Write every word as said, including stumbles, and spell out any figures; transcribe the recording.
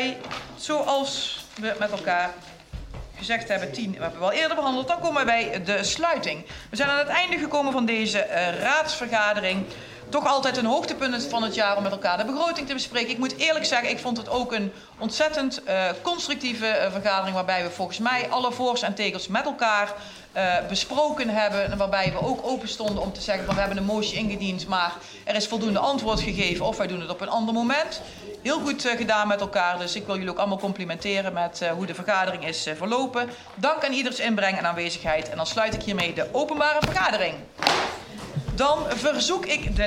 bij, zoals we met elkaar gezegd hebben, tien we hebben we al eerder behandeld. Dan komen we bij de sluiting. We zijn aan het einde gekomen van deze uh, raadsvergadering. Toch altijd een hoogtepunt van het jaar om met elkaar de begroting te bespreken. Ik moet eerlijk zeggen, ik vond het ook een ontzettend uh, constructieve uh, vergadering, waarbij we volgens mij alle voor's en tegels met elkaar uh, besproken hebben. En waarbij we ook open stonden om te zeggen van we hebben een motie ingediend, maar er is voldoende antwoord gegeven of wij doen het op een ander moment. Heel goed uh, gedaan met elkaar, dus ik wil jullie ook allemaal complimenteren met uh, hoe de vergadering is uh, verlopen. Dank aan ieders inbreng en aanwezigheid en dan sluit ik hiermee de openbare vergadering. Dan verzoek ik de